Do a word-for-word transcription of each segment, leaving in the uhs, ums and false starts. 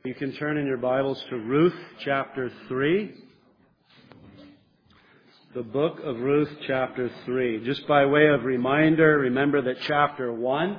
You can turn in your Bibles to Ruth chapter three. The book of Ruth chapter three. Just by way of reminder, remember that chapter one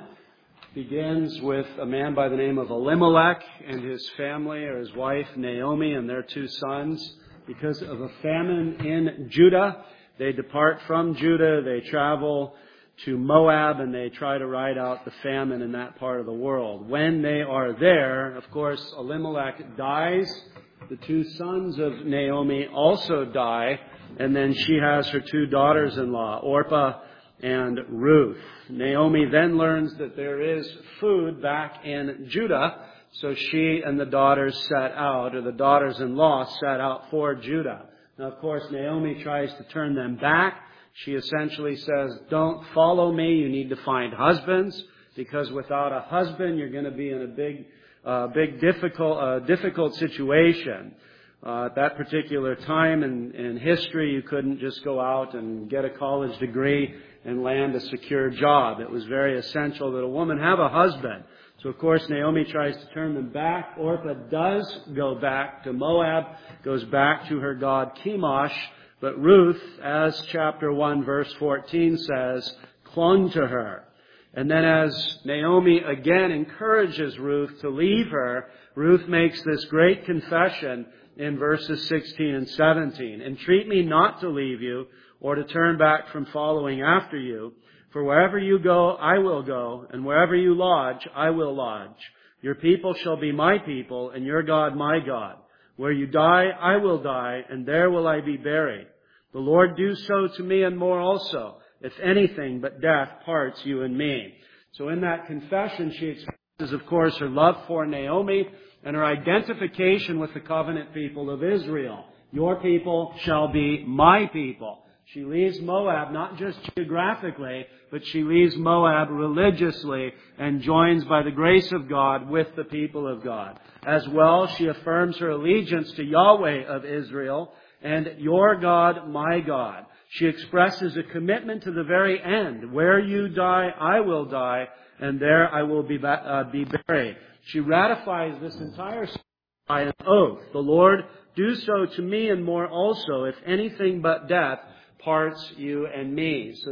begins with a man by the name of Elimelech and his family, or his wife Naomi and their two sons. Because of a famine in Judah, they depart from Judah, they travel to Moab, and they try to ride out the famine in that part of the world. When they are there, of course, Elimelech dies. The two sons of Naomi also die, and then she has her two daughters-in-law, Orpah and Ruth. Naomi then learns that there is food back in Judah, so she and the daughters set out, or the daughters-in-law set out for Judah. Now, of course, Naomi tries to turn them back. She essentially says, don't follow me, you need to find husbands, because without a husband, you're going to be in a big, uh, big difficult, uh, difficult situation. Uh, at that particular time in, in history, you couldn't just go out and get a college degree and land a secure job. It was very essential that a woman have a husband. So, of course, Naomi tries to turn them back. Orpah does go back to Moab, goes back to her god Chemosh. But Ruth, as chapter one, verse fourteen says, clung to her. And then as Naomi again encourages Ruth to leave her, Ruth makes this great confession in verses sixteen and seventeen. Entreat me not to leave you or to turn back from following after you. For wherever you go, I will go, and wherever you lodge, I will lodge. Your people shall be my people, and your God my God. Where you die, I will die, and there will I be buried. The Lord do so to me and more also, if anything but death parts you and me. So in that confession, she expresses, of course, her love for Naomi and her identification with the covenant people of Israel. Your people shall be my people. She leaves Moab not just geographically, but she leaves Moab religiously and joins by the grace of God with the people of God. As well, she affirms her allegiance to Yahweh of Israel and your God, my God. She expresses a commitment to the very end. Where you die, I will die, and there I will be, uh, be buried. She ratifies this entire story by an oath. The Lord do so to me and more also, if anything but death parts you and me. So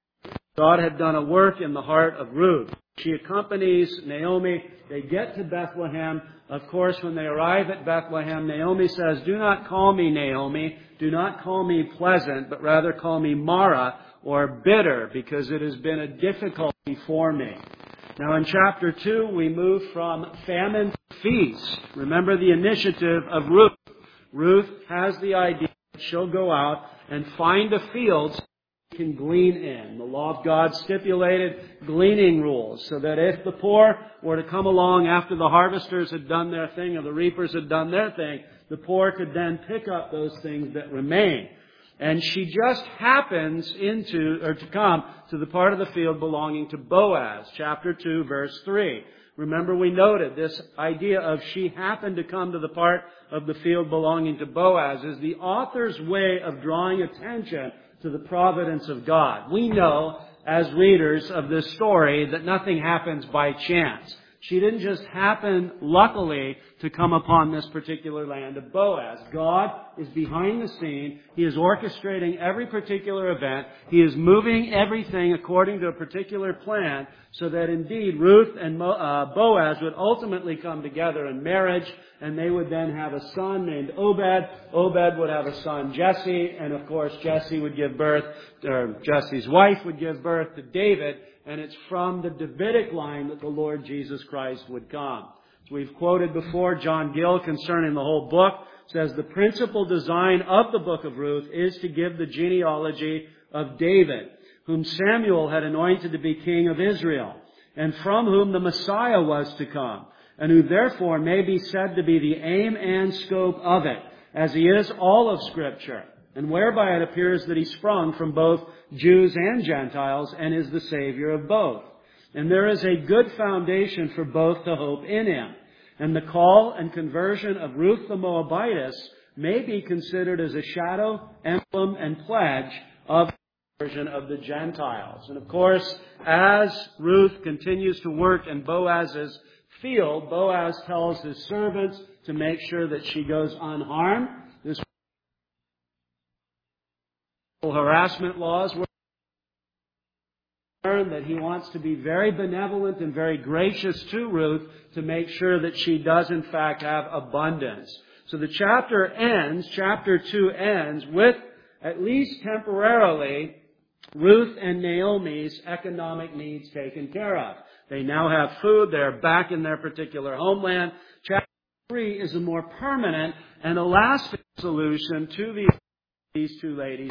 God had done a work in the heart of Ruth. She accompanies Naomi. They get to Bethlehem. Of course, when they arrive at Bethlehem, Naomi says, do not call me Naomi. Do not call me pleasant, but rather call me Mara, or bitter, because it has been a difficulty for me. Now in chapter two, we move from famine to feast. Remember the initiative of Ruth. Ruth has the idea that she'll go out and find a field she can glean in. The law of God stipulated gleaning rules, so that if the poor were to come along after the harvesters had done their thing or the reapers had done their thing, the poor could then pick up those things that remain. And she just happens into, or to come to the part of the field belonging to Boaz, chapter two, verse three. Remember, we noted this idea of she happened to come to the part of the field belonging to Boaz is the author's way of drawing attention to the providence of God. We know, as readers of this story, that nothing happens by chance. She didn't just happen, luckily, to come upon this particular land of Boaz. God is behind the scene. He is orchestrating every particular event. He is moving everything according to a particular plan, so that indeed Ruth and Boaz would ultimately come together in marriage, and they would then have a son named Obed. Obed would have a son, Jesse, and of course Jesse would give birth, or Jesse's wife would give birth to David. And it's from the Davidic line that the Lord Jesus Christ would come. So we've quoted before, John Gill concerning the whole book says the principal design of the book of Ruth is to give the genealogy of David, whom Samuel had anointed to be king of Israel, and from whom the Messiah was to come, and who therefore may be said to be the aim and scope of it, as he is all of Scripture, and whereby it appears that he sprung from both Jews and Gentiles and is the Savior of both. And there is a good foundation for both to hope in him. And the call and conversion of Ruth the Moabitess may be considered as a shadow, emblem, and pledge of the conversion of the Gentiles. And of course, as Ruth continues to work in Boaz's field, Boaz tells his servants to make sure that she goes unharmed. This harassment laws were learned that he wants to be very benevolent and very gracious to Ruth to make sure that she does in fact have abundance. So the chapter ends, chapter two ends with, at least temporarily, Ruth and Naomi's economic needs taken care of. They now have food. They're back in their particular homeland. Chapter three is a more permanent and a lasting solution to these, these two ladies.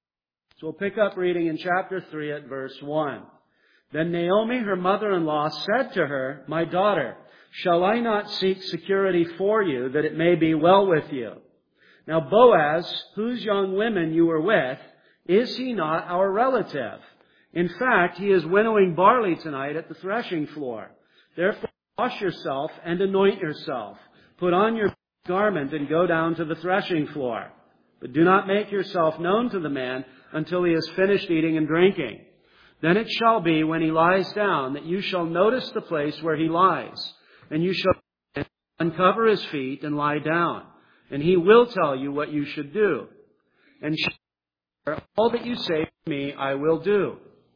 So we'll pick up reading in chapter three at verse one. Then Naomi, her mother-in-law, said to her, "My daughter, shall I not seek security for you, that it may be well with you? Now Boaz, whose young women you were with, is he not our relative? In fact, he is winnowing barley tonight at the threshing floor. Therefore wash yourself and anoint yourself. Put on your garment and go down to the threshing floor. But do not make yourself known to the man until he has finished eating and drinking. Then it shall be, when he lies down, that you shall notice the place where he lies, and you shall uncover his feet and lie down, and he will tell you what you should do. And she, all that you say to me, I will do."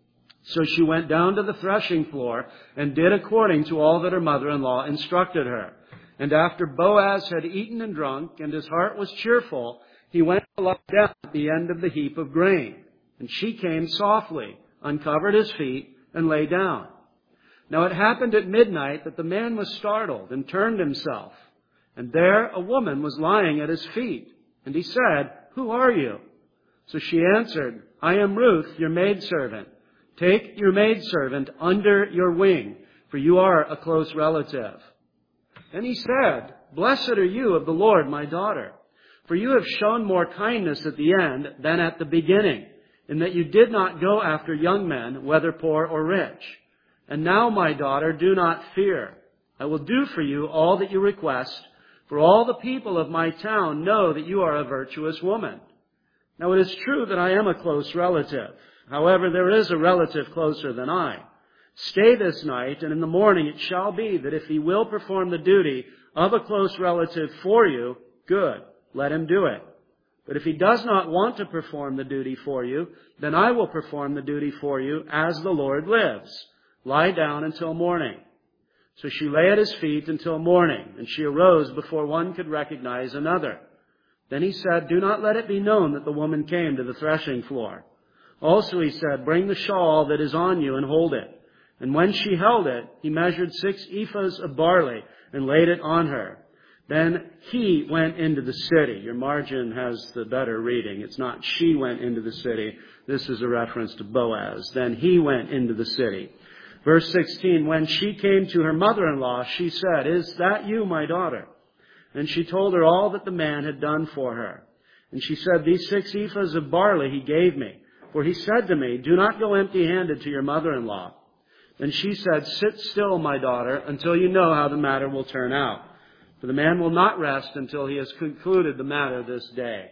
So she went down to the threshing floor and did according to all that her mother-in-law instructed her. And after Boaz had eaten and drunk, and his heart was cheerful, he went to lie down at the end of the heap of grain. And she came softly, uncovered his feet, and lay down. Now it happened at midnight that the man was startled and turned himself. And there a woman was lying at his feet. And he said, "Who are you?" So she answered, "I am Ruth, your maidservant. Take your maidservant under your wing, for you are a close relative." Then he said, "Blessed are you of the Lord, my daughter, for you have shown more kindness at the end than at the beginning, in that you did not go after young men, whether poor or rich. And now, my daughter, do not fear. I will do for you all that you request, for all the people of my town know that you are a virtuous woman. Now it is true that I am a close relative. However, there is a relative closer than I. Stay this night, and in the morning it shall be that if he will perform the duty of a close relative for you, good, let him do it. But if he does not want to perform the duty for you, then I will perform the duty for you as the Lord lives. Lie down until morning." So she lay at his feet until morning, and she arose before one could recognize another. Then he said, "Do not let it be known that the woman came to the threshing floor." Also he said, "Bring the shawl that is on you and hold it." And when she held it, he measured six ephahs of barley and laid it on her. Then he went into the city. Your margin has the better reading. It's not she went into the city. This is a reference to Boaz. Then he went into the city. Verse sixteen, when she came to her mother-in-law, she said, "Is that you, my daughter?" And she told her all that the man had done for her. And she said, "These six ephahs of barley he gave me. For he said to me, 'Do not go empty-handed to your mother-in-law.' And she said, 'Sit still, my daughter, until you know how the matter will turn out. For the man will not rest until he has concluded the matter this day.'"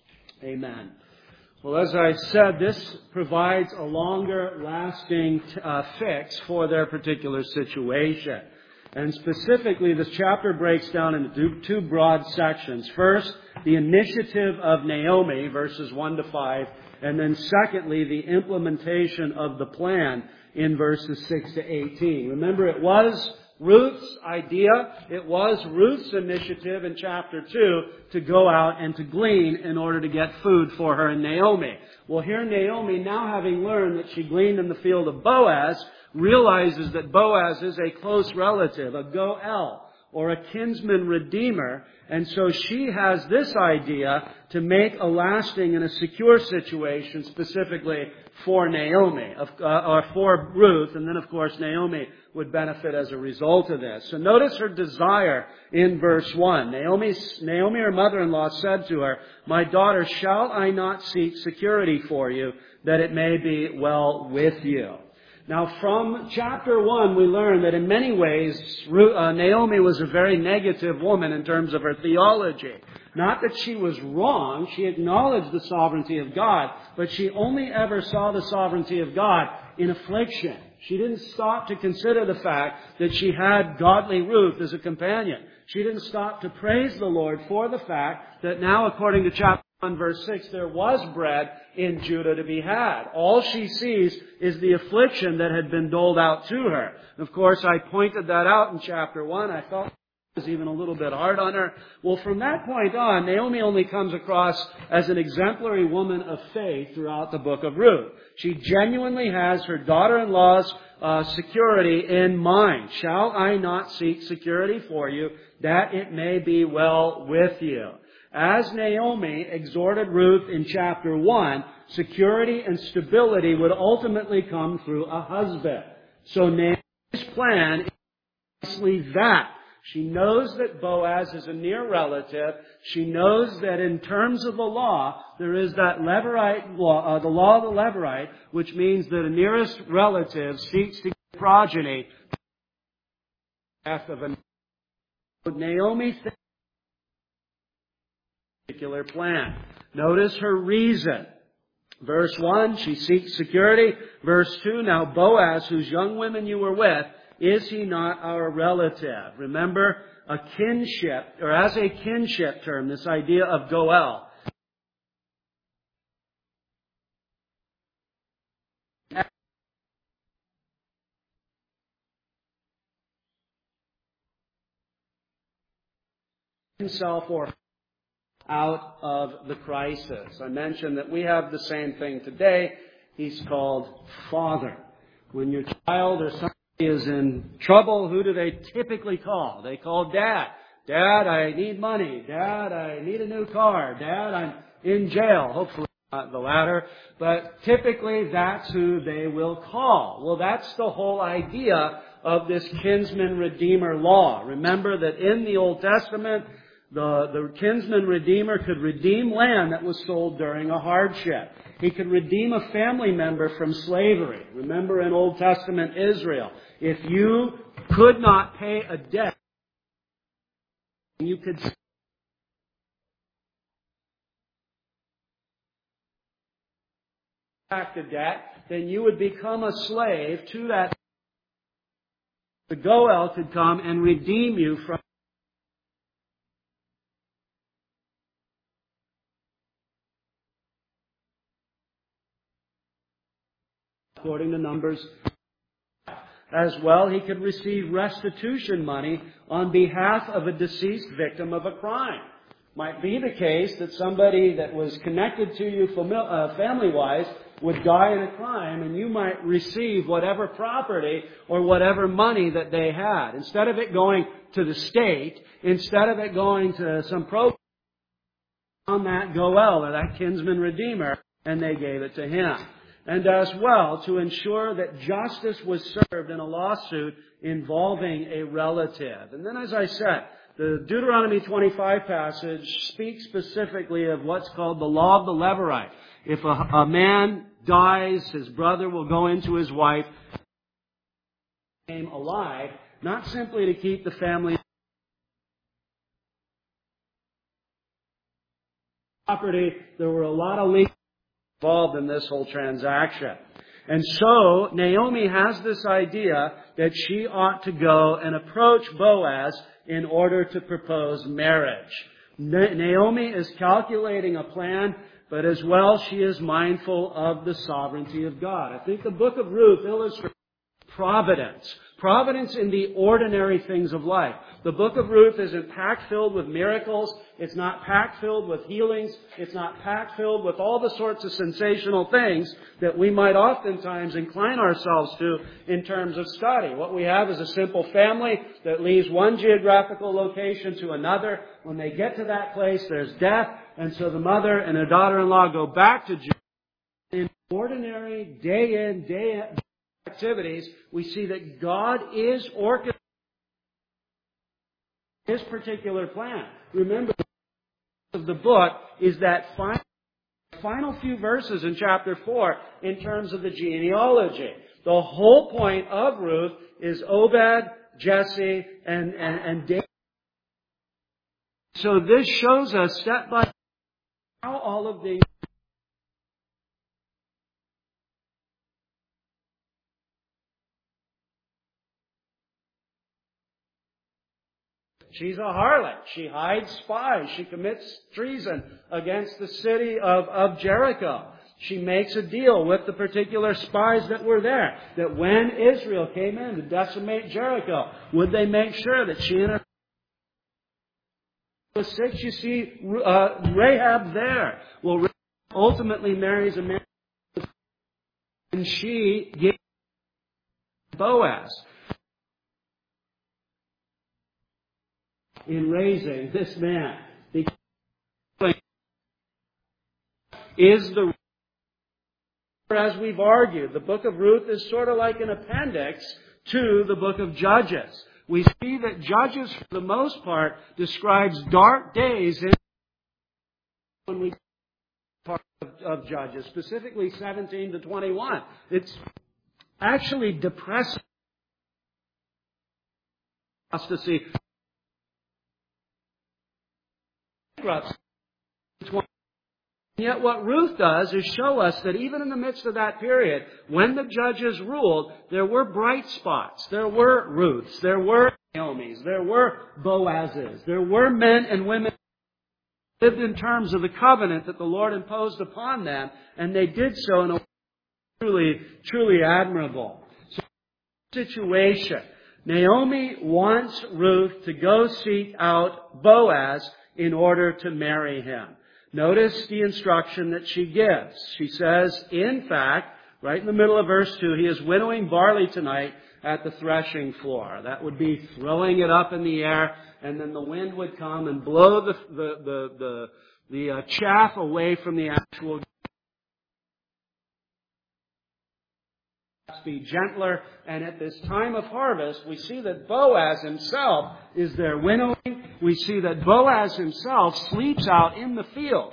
Amen. Well, as I said, this provides a longer lasting uh, fix for their particular situation. And specifically, this chapter breaks down into two broad sections. First, the initiative of Naomi, verses one to five. And then secondly, the implementation of the plan in verses six to eighteen. Remember, it was Ruth's idea. It was Ruth's initiative in chapter two to go out and to glean in order to get food for her and Naomi. Well, here Naomi, now having learned that she gleaned in the field of Boaz, realizes that Boaz is a close relative, a goel, or a kinsman redeemer. And so she has this idea to make a lasting and a secure situation specifically for Naomi, uh, or for Ruth. And then, of course, Naomi would benefit as a result of this. So notice her desire in verse one. Naomi, Naomi, her mother-in-law, said to her, "My daughter, shall I not seek security for you, that it may be well with you?" Now, from chapter one, we learn that in many ways, uh, Naomi was a very negative woman in terms of her theology. Not that she was wrong. She acknowledged the sovereignty of God, but she only ever saw the sovereignty of God in affliction. She didn't stop to consider the fact that she had godly Ruth as a companion. She didn't stop to praise the Lord for the fact that now, according to chapter one, verse six, there was bread in Judah to be had. All she sees is the affliction that had been doled out to her. Of course, I pointed that out in chapter one. I felt was even a little bit hard on her. Well, from that point on, Naomi only comes across as an exemplary woman of faith throughout the book of Ruth. She genuinely has her daughter-in-law's uh, security in mind. Shall I not seek security for you, that it may be well with you? As Naomi exhorted Ruth in chapter one, security and stability would ultimately come through a husband. So Naomi's plan is precisely that. She knows that Boaz is a near relative. She knows that in terms of the law, there is that Levirate law, uh, the law of the Levirate, which means that a nearest relative seeks to get progeny of a Naomi thinks a particular plan. Notice her reason. Verse one, she seeks security. Verse two, now Boaz, whose young women you were with, is he not our relative? Remember, a kinship, or as a kinship term, this idea of goel. Himself or out of the crisis. I mentioned that we have the same thing today. He's called Father. When your child or somebody is in trouble, who do they typically call? They call Dad. Dad, I need money. Dad, I need a new car. Dad, I'm in jail. Hopefully not the latter. But typically that's who they will call. Well, that's the whole idea of this kinsman redeemer law. Remember that in the Old Testament, the, the kinsman redeemer could redeem land that was sold during a hardship. He could redeem a family member from slavery. Remember in Old Testament Israel, if you could not pay a debt, you could back the debt, then you would become a slave to that. The Goel could come and redeem you from according to Numbers. As well, he could receive restitution money on behalf of a deceased victim of a crime. Might be the case that somebody that was connected to you family-wise would die in a crime, and you might receive whatever property or whatever money that they had. Instead of it going to the state, instead of it going to some program on that Goel or that kinsman redeemer, and they gave it to him. And as well, to ensure that justice was served in a lawsuit involving a relative. And then, as I said, the Deuteronomy twenty-five passage speaks specifically of what's called the law of the Levirate. If a, a man dies, his brother will go into his wife alive, not simply to keep the family property. There were a lot of legal involved in this whole transaction. And so Naomi has this idea that she ought to go and approach Boaz in order to propose marriage. Naomi is calculating a plan, but as well she is mindful of the sovereignty of God. I think the book of Ruth illustrates providence. Providence in the ordinary things of life. The book of Ruth isn't packed filled with miracles. It's not packed filled with healings. It's not packed filled with all the sorts of sensational things that we might oftentimes incline ourselves to in terms of study. What we have is a simple family that leaves one geographical location to another. When they get to that place, there's death. And so the mother and her daughter-in-law go back to Judah. In ordinary, day in, day out activities, we see that God is orchestrating His particular plan. Remember, of the book is that final, final few verses in chapter four in terms of the genealogy. The whole point of Ruth is Obed, Jesse, and, and, and David. So this shows us step by step how all of these She's a harlot. She hides spies. She commits treason against the city of, of Jericho. She makes a deal with the particular spies that were there, that when Israel came in to decimate Jericho, would they make sure that she and her was six, you see uh, Rahab there. Well, Rahab ultimately marries a man, and she gave Boaz in raising this man. Is the, as we've argued, the book of Ruth is sort of like an appendix to the book of Judges. We see that Judges, for the most part, describes dark days in when we part of, of Judges, specifically seventeen to twenty-one. It's actually depressing us to see Yet what Ruth does is show us that even in the midst of that period, when the judges ruled, there were bright spots. There were Ruths. There were Naomi's. There were Boaz's. There were men and women who lived in terms of the covenant that the Lord imposed upon them, and they did so in a way truly, truly admirable. So, situation. Naomi wants Ruth to go seek out Boaz in order to marry him. Notice the instruction that she gives. She says, in fact, right in the middle of verse two, he is winnowing barley tonight at the threshing floor. That would be throwing it up in the air, and then the wind would come and blow the the the the, the uh, chaff away from the actual. Be gentler, and at this time of harvest, we see that Boaz himself is there winnowing. We see that Boaz himself sleeps out in the field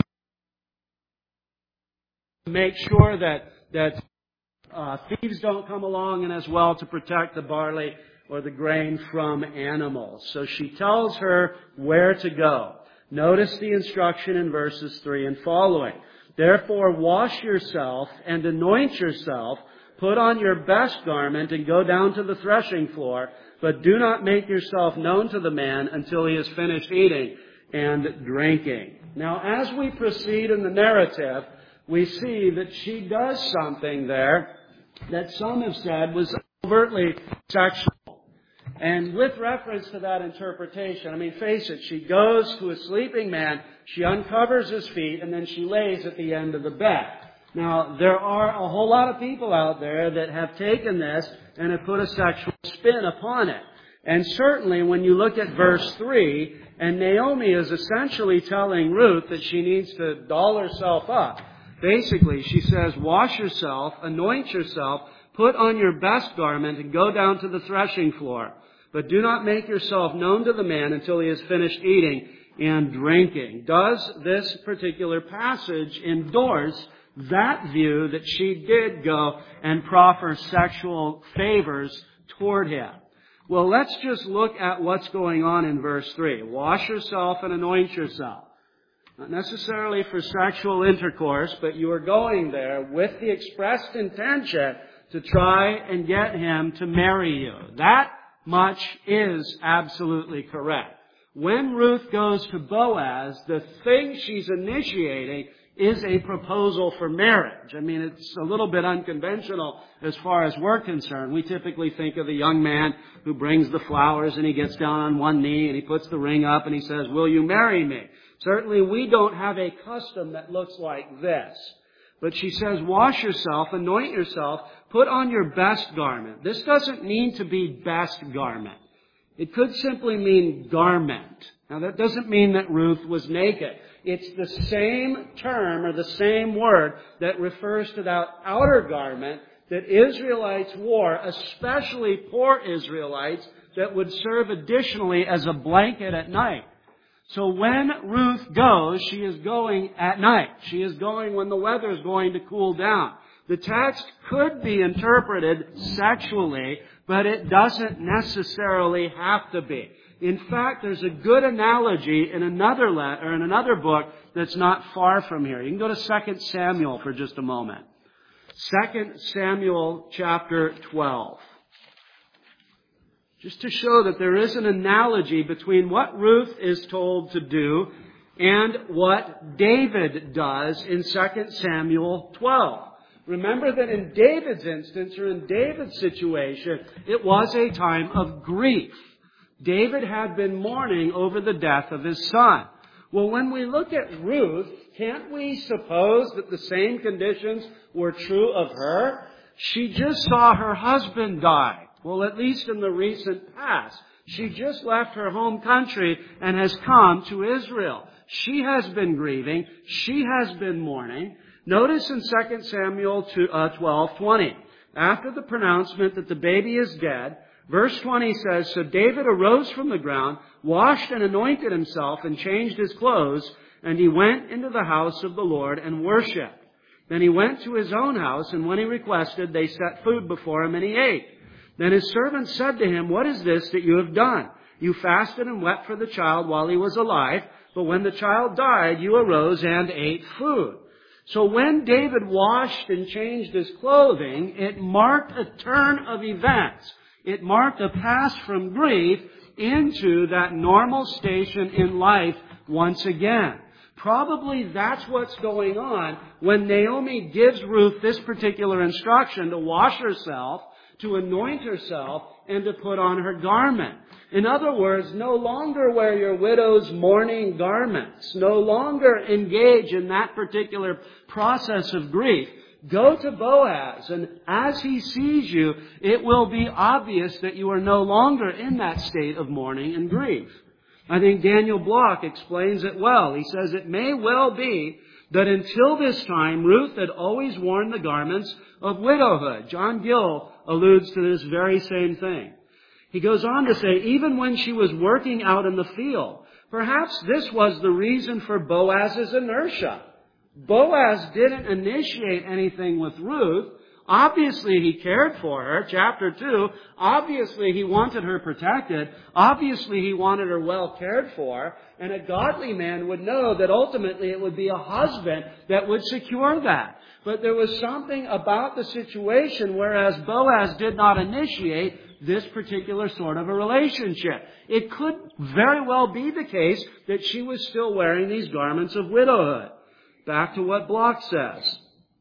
to make sure that that uh, thieves don't come along, and as well to protect the barley or the grain from animals. So she tells her where to go. Notice the instruction in verses three and following. Therefore, wash yourself and anoint yourself. Put on your best garment and go down to the threshing floor, but do not make yourself known to the man until he has finished eating and drinking. Now, as we proceed in the narrative, we see that she does something there that some have said was overtly sexual. And with reference to that interpretation, I mean, face it, she goes to a sleeping man, she uncovers his feet, and then she lays at the end of the bed. Now, there are a whole lot of people out there that have taken this and have put a sexual spin upon it. And certainly when you look at verse three, and Naomi is essentially telling Ruth that she needs to doll herself up. Basically, she says, wash yourself, anoint yourself, put on your best garment, and go down to the threshing floor. But do not make yourself known to the man until he has finished eating and drinking. Does this particular passage endorse that view that she did go and proffer sexual favors toward him? Well, let's just look at what's going on in verse three. Wash yourself and anoint yourself. Not necessarily for sexual intercourse, but you are going there with the expressed intention to try and get him to marry you. That much is absolutely correct. When Ruth goes to Boaz, the thing she's initiating is a proposal for marriage. I mean, it's a little bit unconventional as far as we're concerned. We typically think of the young man who brings the flowers and he gets down on one knee and he puts the ring up and he says, will you marry me? Certainly we don't have a custom that looks like this. But she says, wash yourself, anoint yourself, put on your best garment. This doesn't mean to be best garment. It could simply mean garment. Now that doesn't mean that Ruth was naked. It's the same term or the same word that refers to that outer garment that Israelites wore, especially poor Israelites, that would serve additionally as a blanket at night. So when Ruth goes, she is going at night. She is going when the weather is going to cool down. The text could be interpreted sexually, but it doesn't necessarily have to be. In fact, there's a good analogy in another letter, or in another book that's not far from here. You can go to Second Samuel for just a moment. Second Samuel chapter twelve. just to show that there is an analogy between what Ruth is told to do and what David does in Second Samuel twelve. Remember that in David's instance, or in David's situation, it was a time of grief. David had been mourning over the death of his son. Well, when we look at Ruth, can't we suppose that the same conditions were true of her? She just saw her husband die. Well, at least in the recent past. She just left her home country and has come to Israel. She has been grieving. She has been mourning. Notice in Second Samuel twelve twenty, after the pronouncement that the baby is dead, verse twenty says, "So David arose from the ground, washed and anointed himself, and changed his clothes, and he went into the house of the Lord and worshipped. Then he went to his own house, and when he requested, they set food before him, and he ate. Then his servant said to him, 'What is this that you have done? You fasted and wept for the child while he was alive, but when the child died, you arose and ate food.'" So when David washed and changed his clothing, it marked a turn of events. It marked a pass from grief into that normal station in life once again. Probably that's what's going on when Naomi gives Ruth this particular instruction to wash herself, to anoint herself, and to put on her garment. In other words, no longer wear your widow's mourning garments. No longer engage in that particular process of grief. Go to Boaz, and as he sees you, it will be obvious that you are no longer in that state of mourning and grief. I think Daniel Block explains it well. He says, "It may well be that until this time, Ruth had always worn the garments of widowhood." John Gill alludes to this very same thing. He goes on to say, even when she was working out in the field, perhaps this was the reason for Boaz's inertia. Boaz didn't initiate anything with Ruth. Obviously, he cared for her. Chapter two, obviously he wanted her protected. Obviously, he wanted her well cared for. And a godly man would know that ultimately it would be a husband that would secure that. But there was something about the situation whereas Boaz did not initiate this particular sort of a relationship. It could very well be the case that she was still wearing these garments of widowhood. Back to what Block says.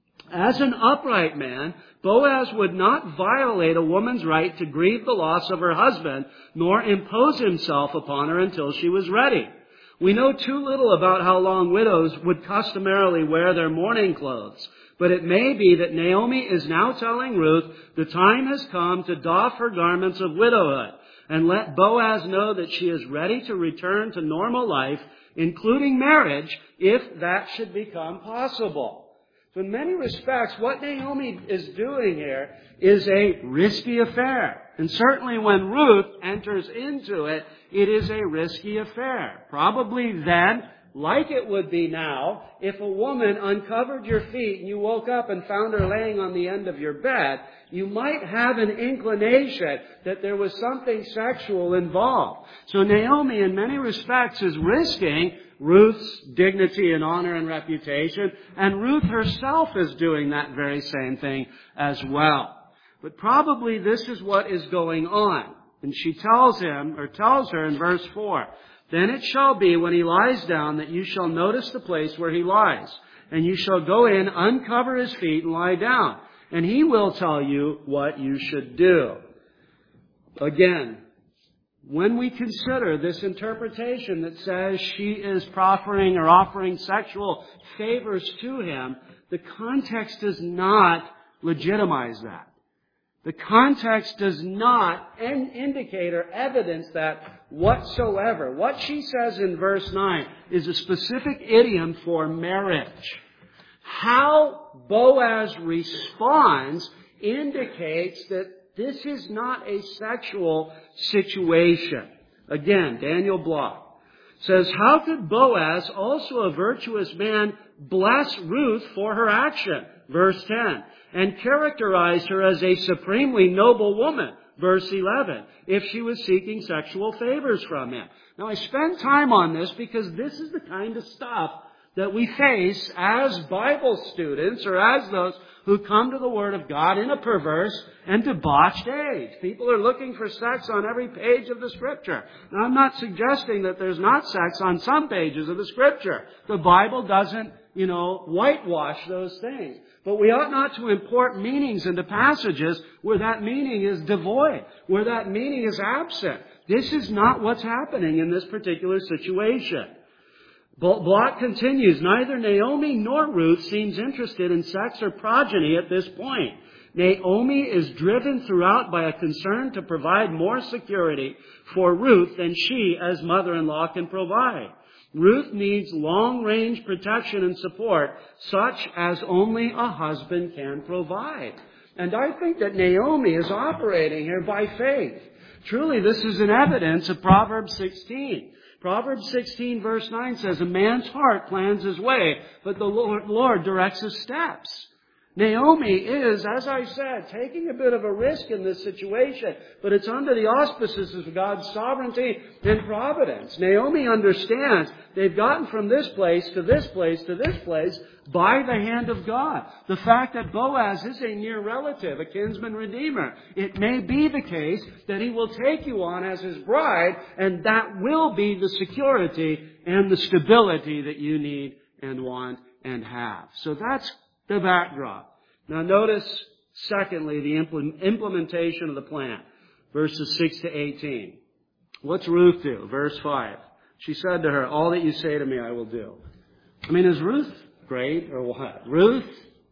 As an upright man, Boaz would not violate a woman's right to grieve the loss of her husband, nor impose himself upon her until she was ready. We know too little about how long widows would customarily wear their mourning clothes, but it may be that Naomi is now telling Ruth the time has come to doff her garments of widowhood and let Boaz know that she is ready to return to normal life, including marriage, if that should become possible. So in many respects, what Naomi is doing here is a risky affair. And certainly when Ruth enters into it, it is a risky affair. Probably then, like it would be now, if a woman uncovered your feet and you woke up and found her laying on the end of your bed, you might have an inclination that there was something sexual involved. So Naomi, in many respects, is risking Ruth's dignity and honor and reputation, and Ruth herself is doing that very same thing as well. But probably this is what is going on. And she tells him, or tells her in verse four, "Then it shall be when he lies down that you shall notice the place where he lies, and you shall go in, uncover his feet, and lie down, and he will tell you what you should do." Again, when we consider this interpretation that says she is proffering or offering sexual favors to him, the context does not legitimize that. The context does not indicate or evidence that whatsoever. What she says in verse nine is a specific idiom for marriage. How Boaz responds indicates that this is not a sexual situation. Again, Daniel Block says, "How could Boaz, also a virtuous man, bless Ruth for her action?" Verse ten. "And characterize her as a supremely noble woman." Verse eleven. "If she was seeking sexual favors from him." Now I spend time on this because this is the kind of stuff that we face as Bible students or as those who come to the Word of God in a perverse and debauched age. People are looking for sex on every page of the Scripture. Now, I'm not suggesting that there's not sex on some pages of the Scripture. The Bible doesn't, you know, whitewash those things. But we ought not to import meanings into passages where that meaning is devoid, where that meaning is absent. This is not what's happening in this particular situation. Block continues, neither Naomi nor Ruth seems interested in sex or progeny at this point. Naomi is driven throughout by a concern to provide more security for Ruth than she as mother-in-law can provide. Ruth needs long-range protection and support, such as only a husband can provide. And I think that Naomi is operating here by faith. Truly, this is an evidence of Proverbs sixteen. Proverbs sixteen verse nine says, a man's heart plans his way, but the Lord, Lord directs his steps. Naomi is, as I said, taking a bit of a risk in this situation, but it's under the auspices of God's sovereignty and providence. Naomi understands they've gotten from this place to this place to this place by the hand of God. The fact that Boaz is a near relative, a kinsman redeemer, it may be the case that he will take you on as his bride, and that will be the security and the stability that you need and want and have. So that's the backdrop. Now notice, secondly, the implementation of the plan. Verses six to eighteen. What's Ruth do? Verse five. She said to her, all that you say to me I will do. I mean, is Ruth great or what? Ruth,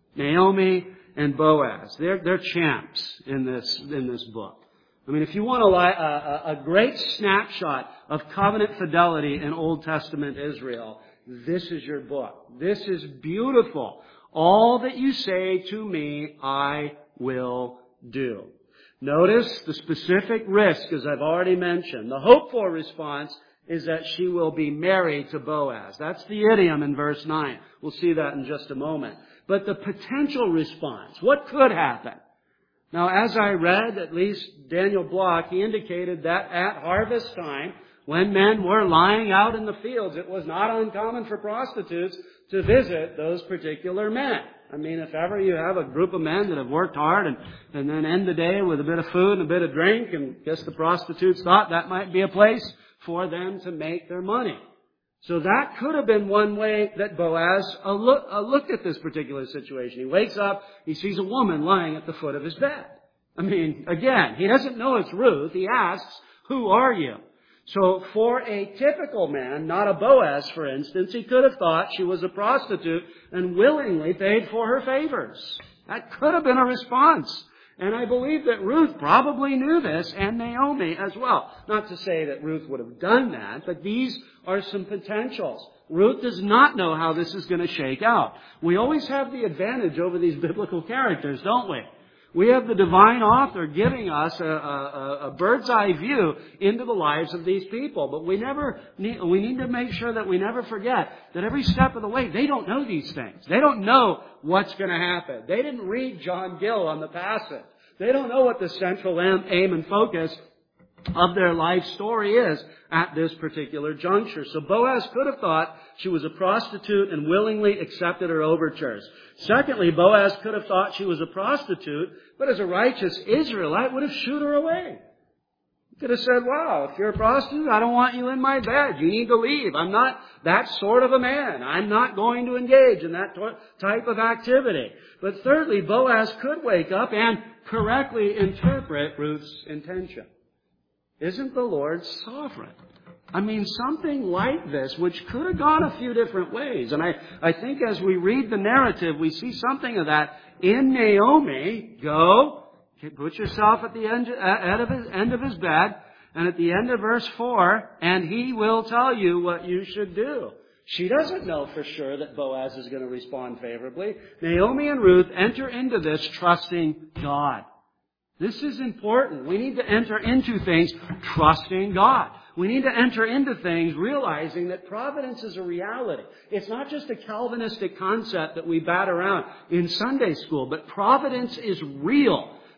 Naomi, and Boaz. They're, they're champs in this, in this book. I mean, if you want a, a, a great snapshot of covenant fidelity in Old Testament Israel, this is your book. This is beautiful. All that you say to me, I will do. Notice the specific risk, as I've already mentioned. The hoped for response is that she will be married to Boaz. That's the idiom in verse nine. We'll see that in just a moment. But the potential response, what could happen? Now, as I read, at least Daniel Block, he indicated that at harvest time, when men were lying out in the fields, it was not uncommon for prostitutes to visit those particular men. I mean, if ever you have a group of men that have worked hard and, and then end the day with a bit of food and a bit of drink, and I guess the prostitutes thought that might be a place for them to make their money. So that could have been one way that Boaz uh, look, uh, looked at this particular situation. He wakes up, he sees a woman lying at the foot of his bed. I mean, again, he doesn't know it's Ruth. He asks, who are you? So for a typical man, not a Boaz, for instance, he could have thought she was a prostitute and willingly paid for her favors. That could have been a response. And I believe that Ruth probably knew this, and Naomi as well. Not to say that Ruth would have done that, but these are some potentials. Ruth does not know how this is going to shake out. We always have the advantage over these biblical characters, don't we? We have the divine author giving us a, a, a bird's eye view into the lives of these people. But we never need, we need to make sure that we never forget that every step of the way, they don't know these things. They don't know what's going to happen. They didn't read John Gill on the Passage. They don't know what the central aim and focus of their life story is at this particular juncture. So Boaz could have thought she was a prostitute and willingly accepted her overtures. Secondly, Boaz could have thought she was a prostitute, but as a righteous Israelite would have shooed her away. He could have said, wow, if you're a prostitute, I don't want you in my bed. You need to leave. I'm not that sort of a man. I'm not going to engage in that type of activity. But thirdly, Boaz could wake up and correctly interpret Ruth's intention. Isn't the Lord sovereign? I mean, something like this, which could have gone a few different ways. And I, I think as we read the narrative, we see something of that in Naomi. Go, put yourself at the end, end, of his, end of his bed, and at the end of verse four, and he will tell you what you should do. She doesn't know for sure that Boaz is going to respond favorably. Naomi and Ruth enter into this trusting God. This is important. We need to enter into things trusting God. We need to enter into things realizing that providence is a reality. It's not just a Calvinistic concept that we bat around in Sunday school, but providence is real.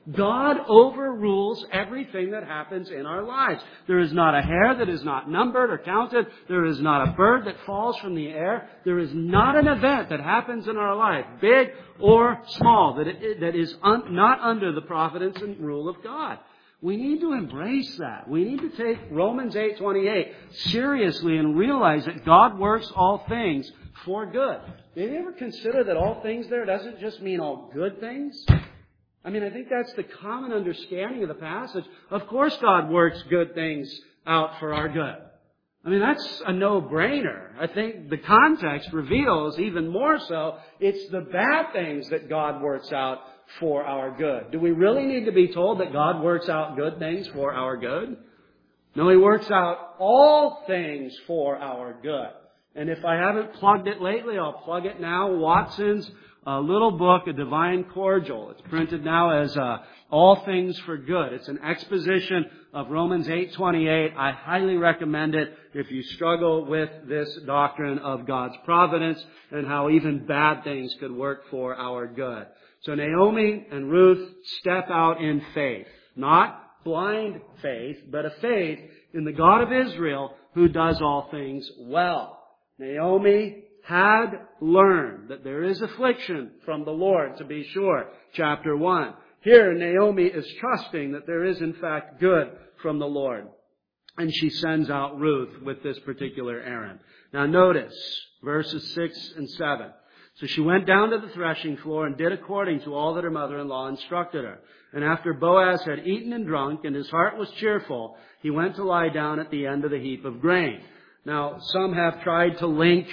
God overrules everything that happens in our lives. There is not a hair that is not numbered or counted. There is not a bird that falls from the air. There is not an event that happens in our life, big or small, that, it, that is un, not under the providence and rule of God. We need to embrace that. We need to take Romans eight twenty-eight seriously and realize that God works all things for good. Did you ever consider that all things there doesn't just mean all good things? I mean, I think that's the common understanding of the passage. Of course God works good things out for our good. I mean, that's a no-brainer. I think the context reveals even more so it's the bad things that God works out for our good. Do we really need to be told that God works out good things for our good? No, He works out all things for our good. And if I haven't plugged it lately, I'll plug it now. Watson's uh, little book, A Divine Cordial. It's printed now as uh, All Things for Good. It's an exposition of Romans eight twenty-eight. I highly recommend it if you struggle with this doctrine of God's providence and how even bad things could work for our good. So Naomi and Ruth step out in faith. Not blind faith, but a faith in the God of Israel who does all things well. Naomi had learned that there is affliction from the Lord, to be sure. Chapter one. Here Naomi is trusting that there is in fact good from the Lord. And she sends out Ruth with this particular errand. Now notice verses six and seven. So she went down to the threshing floor and did according to all that her mother-in-law instructed her. And after Boaz had eaten and drunk and his heart was cheerful, he went to lie down at the end of the heap of grain. Now, some have tried to link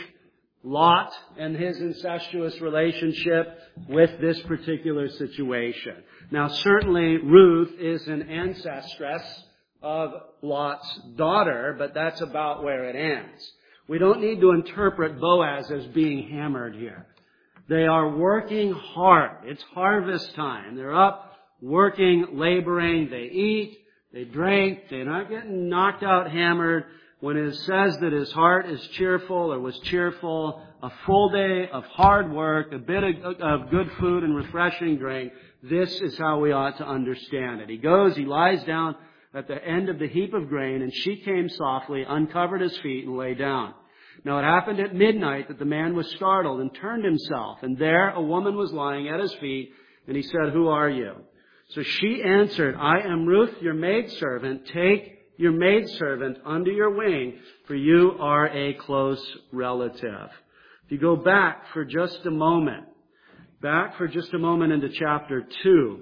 Lot and his incestuous relationship with this particular situation. Now, certainly Ruth is an ancestress of Lot's daughter, but that's about where it ends. We don't need to interpret Boaz as being hammered here. They are working hard. It's harvest time. They're up working, laboring. They eat, they drink. They're not getting knocked out, hammered. When it says that his heart is cheerful or was cheerful, a full day of hard work, a bit of, of good food and refreshing drink, this is how we ought to understand it. He goes, he lies down at the end of the heap of grain, and she came softly, uncovered his feet, and lay down. Now it happened at midnight that the man was startled and turned himself, and there a woman was lying at his feet, and he said, "Who are you?" So she answered, "I am Ruth, your maidservant. Take your maidservant under your wing, for you are a close relative." If you go back for just a moment, back for just a moment into chapter two.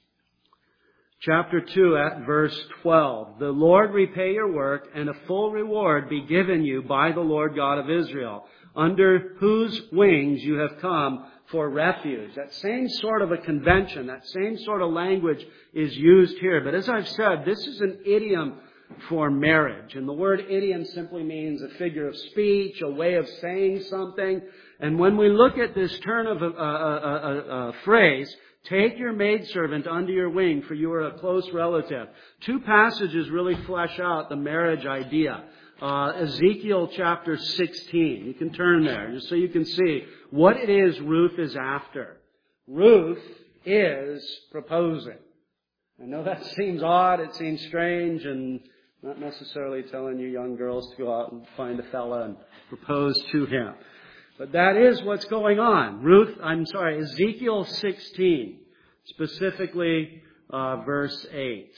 Chapter two at verse twelve. "The Lord repay your work, and a full reward be given you by the Lord God of Israel, under whose wings you have come for refuge." That same sort of a convention, that same sort of language is used here. But as I've said, this is an idiom for marriage. And the word idiom simply means a figure of speech, a way of saying something. And when we look at this turn of a, a, a, a, a phrase, "Take your maidservant under your wing, for you are a close relative," two passages really flesh out the marriage idea. Uh, Ezekiel chapter sixteen. You can turn there just so you can see what it is Ruth is after. Ruth is proposing. I know that seems odd, it seems strange, and not necessarily telling you young girls to go out and find a fella and propose to him. But that is what's going on. Ruth, I'm sorry, Ezekiel sixteen, specifically uh, verse eight.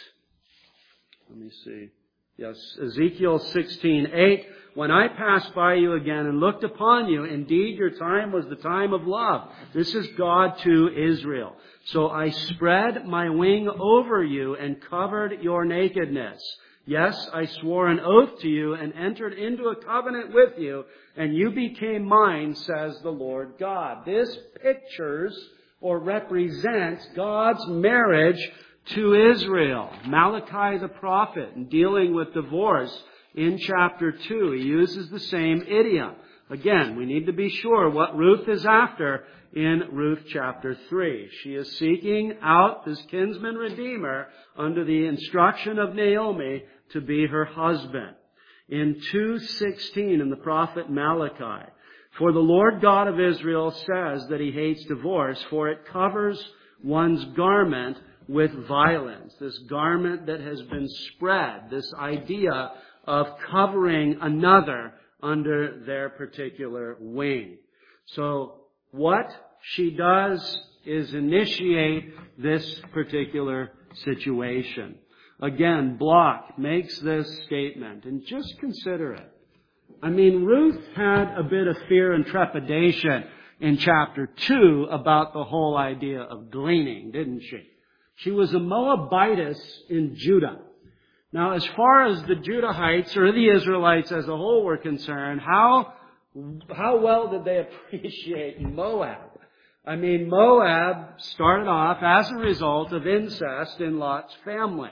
Let me see. Yes, Ezekiel sixteen eight. "When I passed by you again and looked upon you, indeed your time was the time of love." This is God to Israel. "So I spread my wing over you and covered your nakedness. Yes, I swore an oath to you and entered into a covenant with you, and you became mine, says the Lord God." This pictures or represents God's marriage to Israel. Malachi the prophet, in dealing with divorce in chapter two, he uses the same idiom. Again, we need to be sure what Ruth is after in Ruth chapter three. She is seeking out this kinsman redeemer under the instruction of Naomi to be her husband. In two sixteen, in the prophet Malachi, "For the Lord God of Israel says that He hates divorce, for it covers one's garment with violence, this garment that has been spread, this idea of covering another under their particular wing. So what she does is initiate this particular situation. Again, Bloch makes this statement, and just consider it. I mean, Ruth had a bit of fear and trepidation in chapter two about the whole idea of gleaning, didn't she? She was a Moabitess in Judah. Now, as far as the Judahites or the Israelites as a whole were concerned, how, how well did they appreciate Moab? I mean, Moab started off as a result of incest in Lot's family.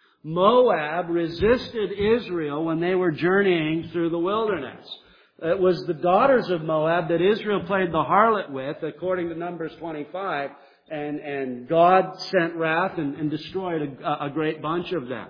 Moab resisted Israel when they were journeying through the wilderness. It was the daughters of Moab that Israel played the harlot with, according to Numbers twenty-five, and, and God sent wrath and, and destroyed a, a great bunch of them.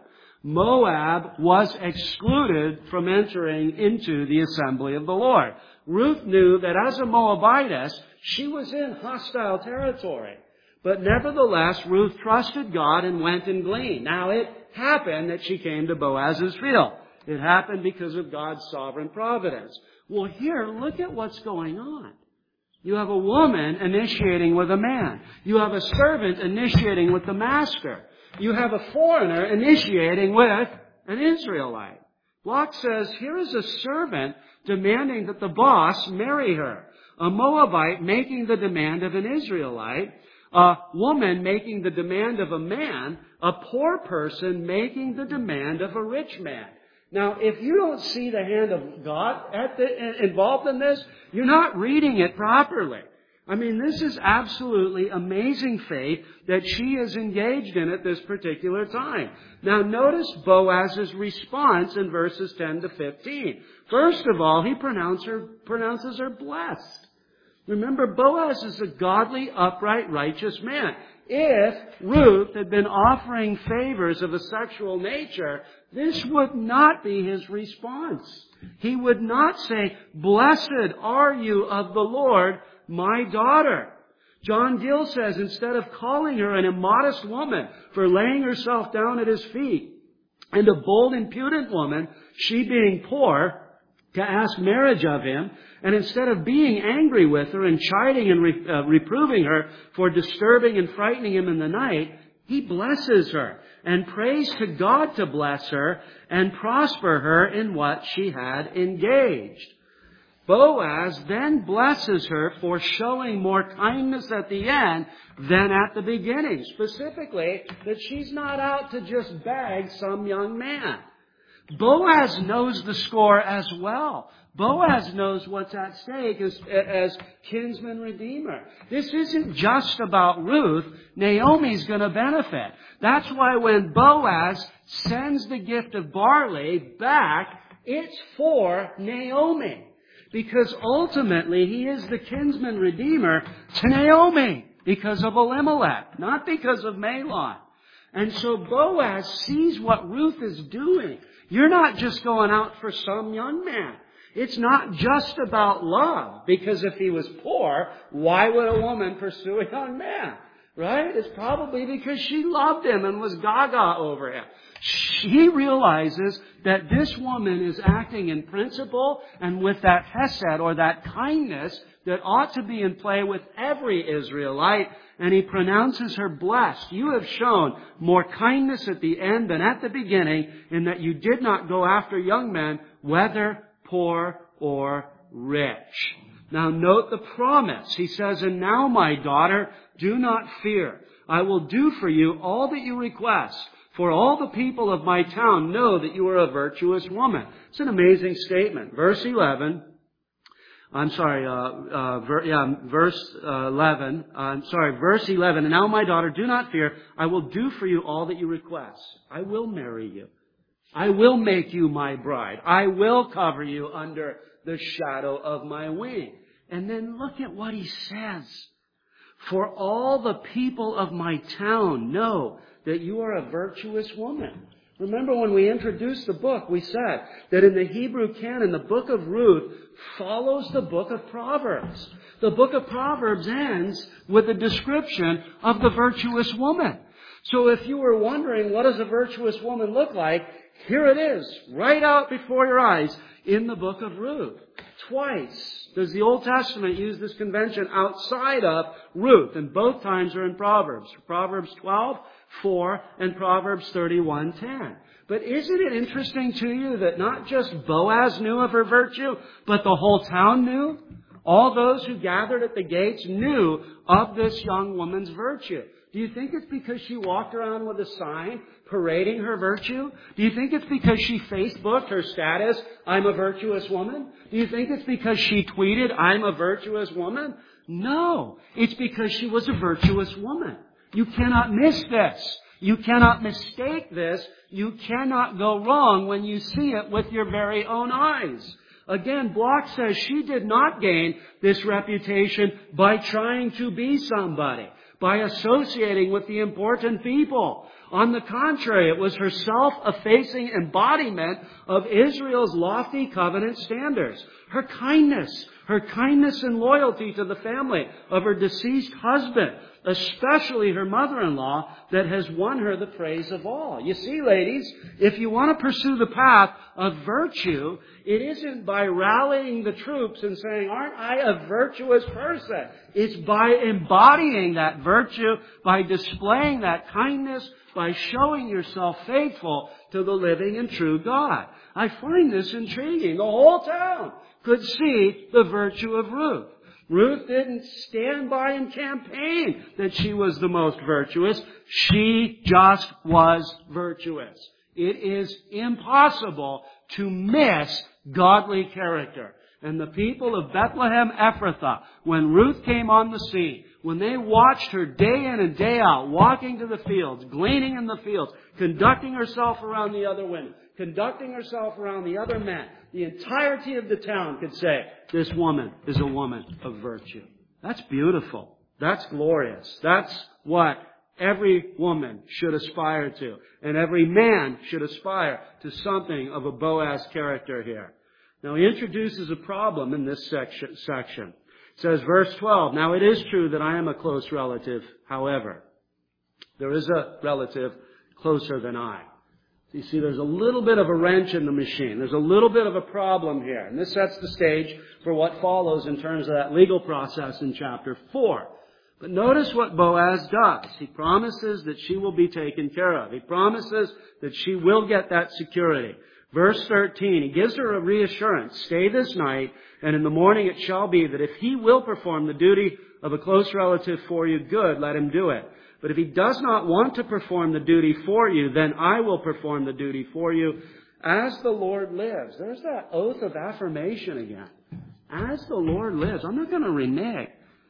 Moab was excluded from entering into the assembly of the Lord. Ruth knew that as a Moabitess, she was in hostile territory. But nevertheless, Ruth trusted God and went and gleaned. Now, it happened that she came to Boaz's field. It happened because of God's sovereign providence. Well, here, look at what's going on. You have a woman initiating with a man. You have a servant initiating with the master. You have a foreigner initiating with an Israelite. Bloch says, here is a servant demanding that the boss marry her. A Moabite making the demand of an Israelite. A woman making the demand of a man. A poor person making the demand of a rich man. Now, if you don't see the hand of God at the, involved in this, you're not reading it properly. I mean, this is absolutely amazing faith that she is engaged in at this particular time. Now, notice Boaz's response in verses ten to fifteen. First of all, he pronounce her, pronounces her blessed. Remember, Boaz is a godly, upright, righteous man. If Ruth had been offering favors of a sexual nature, this would not be his response. He would not say, "Blessed are you of the Lord, my daughter." John Gill says, instead of calling her an immodest woman for laying herself down at his feet, and a bold, impudent woman, she being poor, to ask marriage of him, and instead of being angry with her and chiding and re- uh, reproving her for disturbing and frightening him in the night, he blesses her and prays to God to bless her and prosper her in what she had engaged. Boaz then blesses her for showing more kindness at the end than at the beginning. Specifically, that she's not out to just bag some young man. Boaz knows the score as well. Boaz knows what's at stake as, as kinsman redeemer. This isn't just about Ruth. Naomi's going to benefit. That's why when Boaz sends the gift of barley back, it's for Naomi. Because ultimately he is the kinsman redeemer to Naomi because of Elimelech, not because of Mahlon. And so Boaz sees what Ruth is doing. You're not just going out for some young man. It's not just about love, because if he was poor, why would a woman pursue a young man? Right? It's probably because she loved him and was gaga over him. He realizes that this woman is acting in principle and with that hesed, or that kindness, that ought to be in play with every Israelite, and he pronounces her blessed. You have shown more kindness at the end than at the beginning, in that you did not go after young men, whether poor or rich. Now note the promise. He says, "And now, my daughter, do not fear. I will do for you all that you request. For all the people of my town know that you are a virtuous woman." It's an amazing statement. Verse eleven. I'm sorry, uh, uh, ver, yeah, verse uh, eleven. Uh, I'm sorry, verse eleven. "And now, my daughter, do not fear. I will do for you all that you request. I will marry you. I will make you my bride. I will cover you under the shadow of my wing." And then look at what he says. "For all the people of my town know that you are a virtuous woman." Remember when we introduced the book, we said that in the Hebrew canon, the book of Ruth follows the book of Proverbs. The book of Proverbs ends with a description of the virtuous woman. So if you were wondering, what does a virtuous woman look like? Here it is, right out before your eyes in the book of Ruth. Twice does the Old Testament use this convention outside of Ruth, and both times are in Proverbs. Proverbs twelve, four, and Proverbs thirty-one, ten. But isn't it interesting to you that not just Boaz knew of her virtue, but the whole town knew? All those who gathered at the gates knew of this young woman's virtue. Do you think it's because she walked around with a sign parading her virtue? Do you think it's because she Facebooked her status, I'm a virtuous woman? Do you think it's because she tweeted, I'm a virtuous woman? No, it's because she was a virtuous woman. You cannot miss this. You cannot mistake this. You cannot go wrong when you see it with your very own eyes. Again, Block says she did not gain this reputation by trying to be somebody, by associating with the important people. On the contrary, it was her self-effacing embodiment of Israel's lofty covenant standards. Her kindness, her kindness and loyalty to the family of her deceased husband, especially her mother-in-law, that has won her the praise of all. You see, ladies, if you want to pursue the path of virtue, it isn't by rallying the troops and saying, aren't I a virtuous person? It's by embodying that virtue, by displaying that kindness, by showing yourself faithful to the living and true God. I find this intriguing. The whole town could see the virtue of Ruth. Ruth didn't stand by and campaign that she was the most virtuous. She just was virtuous. It is impossible to miss godly character. And the people of Bethlehem Ephrathah, when Ruth came on the scene, when they watched her day in and day out, walking to the fields, gleaning in the fields, conducting herself around the other women, conducting herself around the other men, the entirety of the town could say, this woman is a woman of virtue. That's beautiful. That's glorious. That's what every woman should aspire to. And every man should aspire to something of a Boaz character here. Now he introduces a problem in this section. section. It says, verse twelve, now it is true that I am a close relative, however. There is a relative closer than I. You see, there's a little bit of a wrench in the machine. There's a little bit of a problem here. And this sets the stage for what follows in terms of that legal process in chapter four. But notice what Boaz does. He promises that she will be taken care of. He promises that she will get that security. Verse thirteen, he gives her a reassurance. Stay this night, and in the morning it shall be that if he will perform the duty of a close relative for you, good, let him do it. But if he does not want to perform the duty for you, then I will perform the duty for you as the Lord lives. There's that oath of affirmation again. As the Lord lives. I'm not going to renege.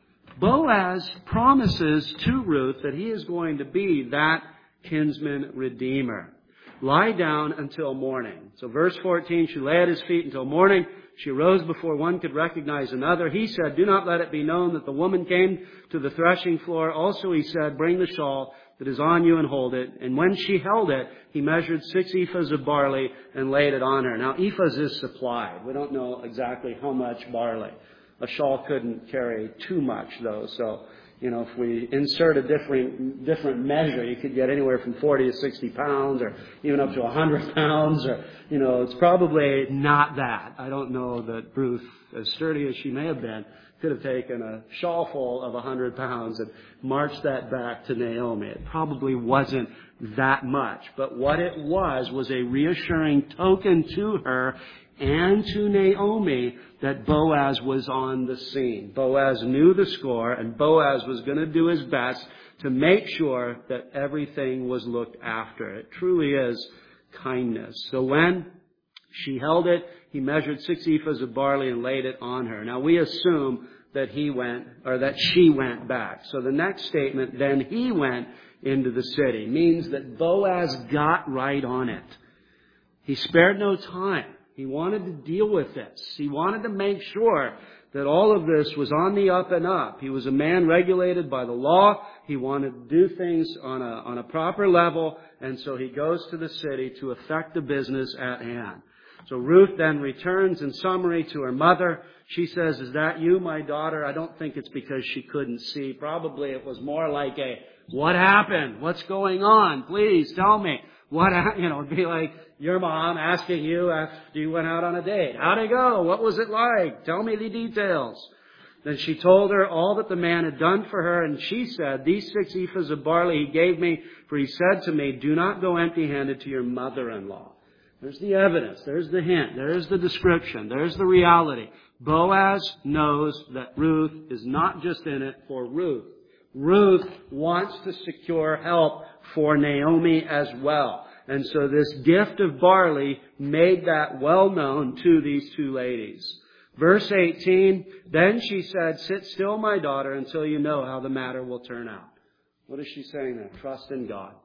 Boaz promises to Ruth that he is going to be that kinsman redeemer. Lie down until morning. So verse fourteen, she lay at his feet until morning. She arose before one could recognize another. He said, do not let it be known that the woman came to the threshing floor. Also he said, bring the shawl that is on you and hold it. And when she held it, he measured six ephahs of barley and laid it on her. Now ephahs is supplied. We don't know exactly how much barley. A shawl couldn't carry too much though, so you know, if we insert a different different measure, you could get anywhere from forty to sixty pounds or even up to one hundred pounds. Or, you know, it's probably not that. I don't know that Ruth, as sturdy as she may have been, could have taken a shawl full of one hundred pounds and marched that back to Naomi. It probably wasn't that much. But what it was was a reassuring token to her and to Naomi that Boaz was on the scene. Boaz knew the score, and Boaz was going to do his best to make sure that everything was looked after. It truly is kindness. So when she held it, he measured six ephahs of barley and laid it on her. Now we assume that he went, or that she went back. So the next statement, then he went into the city, means that Boaz got right on it. He spared no time. He wanted to deal with this. He wanted to make sure that all of this was on the up and up. He was a man regulated by the law. He wanted to do things on a, on a proper level. And so he goes to the city to effect the business at hand. So Ruth then returns in summary to her mother. She says, is that you, my daughter? I don't think it's because she couldn't see. Probably it was more like a What happened? What's going on? Please tell me. What, ha-? you know, it'd be like your mom asking you after you went out on a date. How'd it go? What was it like? Tell me the details. Then she told her all that the man had done for her, and she said, these six ephahs of barley he gave me, for he said to me, do not go empty-handed to your mother-in-law. There's the evidence. There's the hint. There's the description. There's the reality. Boaz knows that Ruth is not just in it for Ruth. Ruth wants to secure help for Naomi as well. And so this gift of barley made that well known to these two ladies. Verse eighteen, then she said, sit still, my daughter, until you know how the matter will turn out. What is she saying there? Trust in God.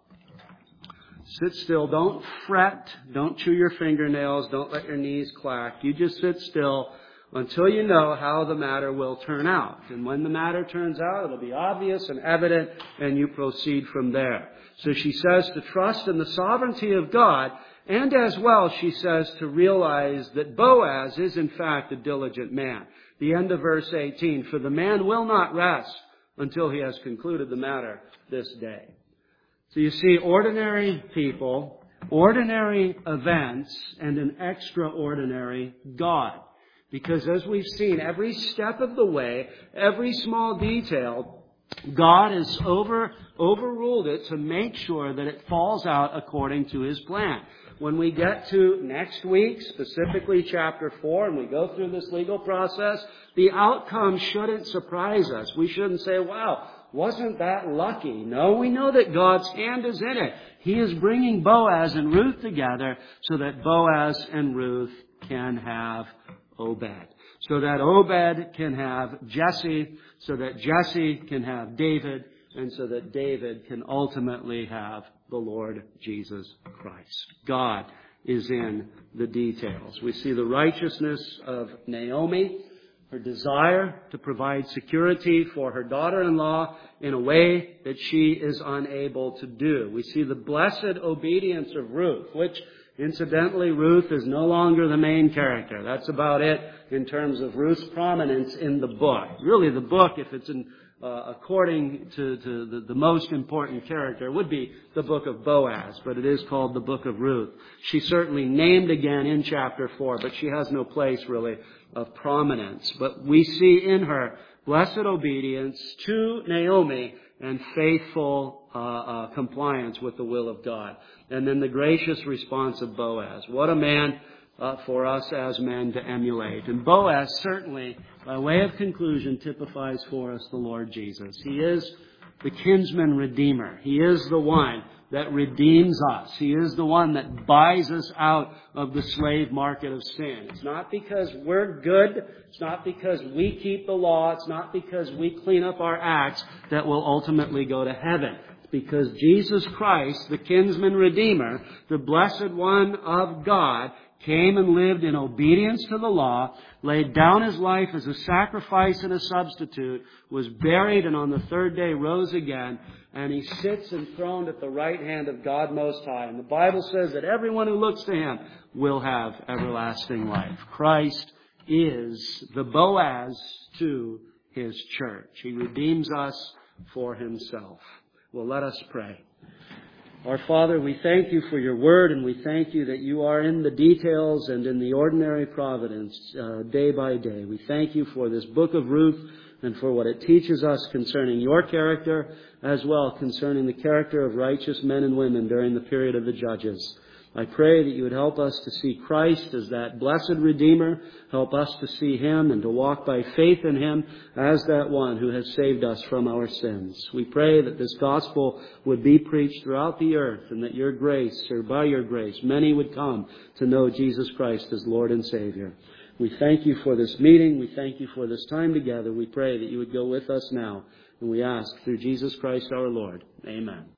Sit still. Don't fret. Don't chew your fingernails. Don't let your knees clack. You just sit still until you know how the matter will turn out. And when the matter turns out, it'll be obvious and evident, and you proceed from there. So she says to trust in the sovereignty of God, and as well, she says to realize that Boaz is in fact a diligent man. The end of verse eighteen, for the man will not rest until he has concluded the matter this day. So you see, ordinary people, ordinary events, and an extraordinary God. Because as we've seen, every step of the way, every small detail, God has over, overruled it to make sure that it falls out according to His plan. When we get to next week, specifically chapter four, and we go through this legal process, the outcome shouldn't surprise us. We shouldn't say, wow, wasn't that lucky? No, we know that God's hand is in it. He is bringing Boaz and Ruth together so that Boaz and Ruth can have Obed. So that Obed can have Jesse, so that Jesse can have David, and so that David can ultimately have the Lord Jesus Christ. God is in the details. We see the righteousness of Naomi, her desire to provide security for her daughter-in-law in a way that she is unable to do. We see the blessed obedience of Ruth, which incidentally, Ruth is no longer the main character. That's about it in terms of Ruth's prominence in the book. Really, the book, if it's in, uh, according to, to the, the most important character, would be the book of Boaz, but it is called the book of Ruth. She's certainly named again in chapter four, but she has no place, really, of prominence. But we see in her blessed obedience to Naomi and faithful uh, uh, compliance with the will of God. And then the gracious response of Boaz. What a man uh, for us as men to emulate. And Boaz certainly, by way of conclusion, typifies for us the Lord Jesus. He is the kinsman redeemer. He is the one that redeems us. He is the one that buys us out of the slave market of sin. It's not because we're good. It's not because we keep the law. It's not because we clean up our acts that will ultimately go to heaven. It's because Jesus Christ, the kinsman redeemer, the blessed one of God, came and lived in obedience to the law, laid down His life as a sacrifice and a substitute, was buried, and on the third day rose again, and He sits enthroned at the right hand of God Most High. And the Bible says that everyone who looks to Him will have everlasting life. Christ is the Boaz to His church. He redeems us for Himself. Well, let us pray. Our Father, we thank You for Your word, and we thank You that You are in the details and in the ordinary providence uh, day by day. We thank You for this book of Ruth and for what it teaches us concerning Your character, as well concerning the character of righteous men and women during the period of the Judges. I pray that You would help us to see Christ as that blessed Redeemer. Help us to see Him and to walk by faith in Him as that one who has saved us from our sins. We pray that this gospel would be preached throughout the earth, and that Your grace, or by Your grace, many would come to know Jesus Christ as Lord and Savior. We thank You for this meeting. We thank You for this time together. We pray that You would go with us now. And we ask through Jesus Christ our Lord. Amen.